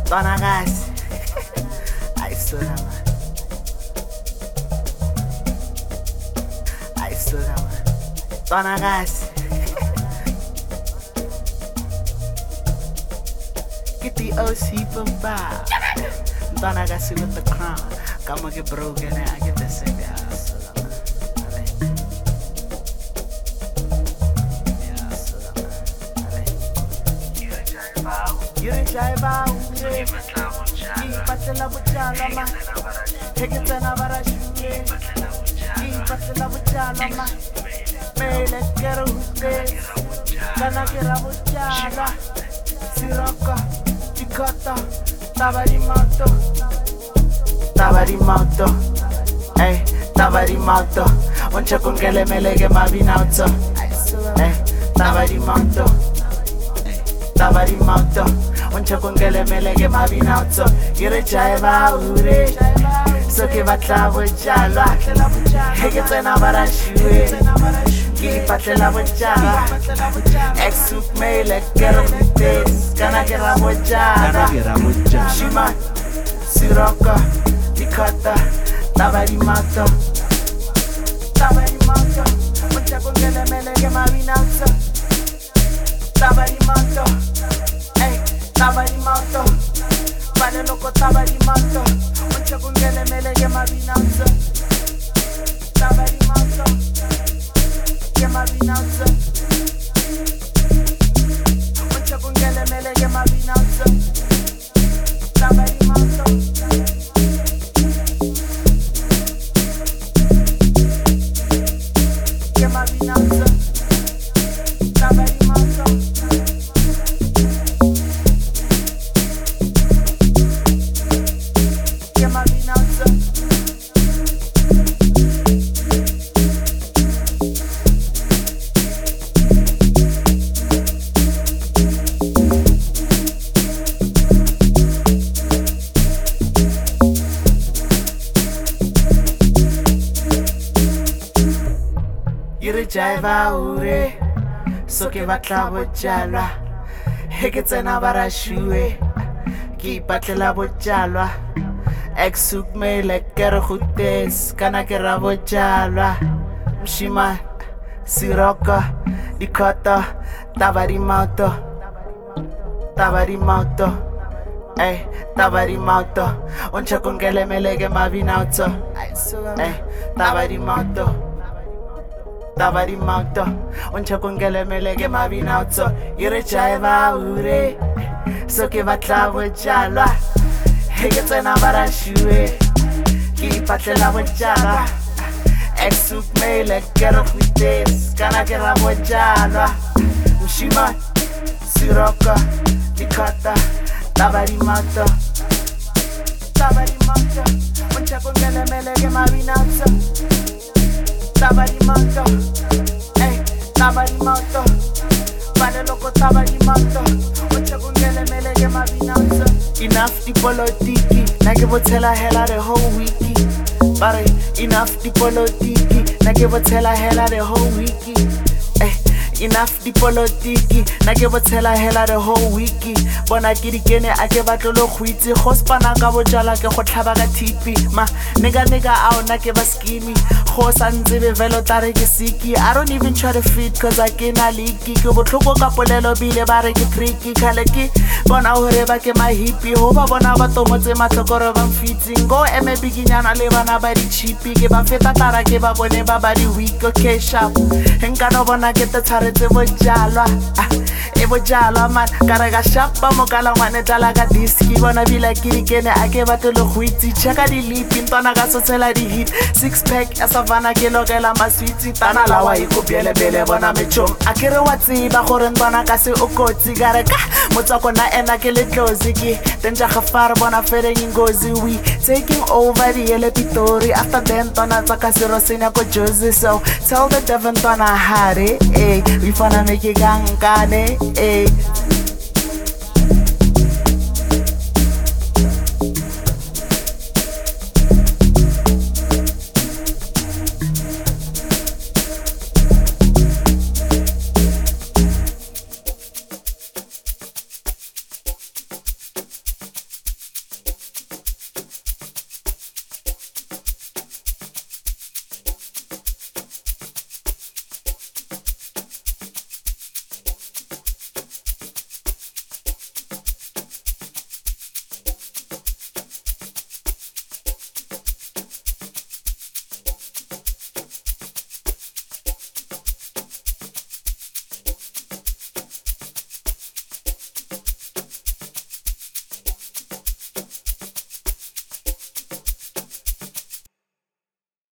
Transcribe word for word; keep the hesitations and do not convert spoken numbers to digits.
Twana guys. I saw that man. I saw that man. Twana guys. Get the O C from bar. Twana guys with the crown. Come on, get broken and I get the same house. You didn't drive out, you patela bujala ma. Take it to Navara shoe. You patela bujala ma. Mele kero huke. Kana kera bujala. Siraka, Chikata, Tabari Mato. Tabari Mato. Hey, Tabari Mato. Oncha kungele melege mabinauto. Hey, Tabari Mato. Tabari Mato. Oncha kungele melege mabinauto. Yere jaiva ure. So ke batla bojala. Hege tsena barashue. Ki patela bojala. Exuk mele kero mites. Kana kera bojala. Shima Siraka Dikata Tabari Mato. Tabari Mato. Oncha kungele melege mabinauto. Tabari Mato. Hey, Tabari Mato. Vale loco Tabari Mato. Oncha kungele melege mabinauto. Tabari Mato. Get mabinauto. Oncha kungele melege mabinauto. Tabari Mato. Get mabinauto. Tabari Mato. Get mabinauto. Yere jaiva ure. So ke batla bojala. Heke tsena barashue. Ki patlela bojala. Exuk mele kero hutes. Kana kera bojala. Mshima Siraka Dikata Tabari Mato. Tabari Mato. Hey, Tabari Mato. Oncha kungele melege mabinauto. Hey, Tabari Mato. Tabari Mato. Oncha kungele melege mabinauto. Yere jaiva ure. So ke batla bojala. Hege tsena barashue. Ki patlela bojala. Exuk mele kero huites. Kana kera bojala. Mshima Siraka Dikata Tabari Mato. Tabari Mato. Oncha kungele melege mabinauto. Tabari Mato. Hey, Tabari Mato. Vale loco Tabari Mato. Oncha kungele melege mabinauto. Enough the politiki. Nake botela hela the whole wiki. Bare enough the politiki. Nake botela hela the whole wiki. Eh, enough the politiki. Nake botela hela the whole wiki. Bona ke dikene a ke batlo lo khwitsi go spana ka bojala ke go tlhaba ka thipi ma nega nega a ona ke ba skimi go santse be velo tare ke siki. I don't even try to fit cause I can a leaky ke botlhoko ka polelo bile ba re ke tricky khale ke bona hore ba ke ma hippie ho ba bona ba tomotse matlokoro ba mfitsing go eme biginyana le bana ba di chippy ke ba feta tara ke ba bone ba ba di week okay sharp enka no bona ke te tshwaretse bojalwa e bojalwa man kare ga sharp ba mo kala ngwane tala ka diski bona bila ke dikene a ke batlo le go itse cheka di lipi ntwana ka sotsela di hit six pack a savana ke lokela maswitsi tana lawa e go biele bele bona mechom a kere wa tsiba gore ntwana ka se o kotsi gare ka motsako na ena ke le close ke tenja gafar bona fere ngozi we taking over the yele pitori after then twana tsaka sero senya ko Jozi so tell the devil twana hare eh we wanna make it gangane eh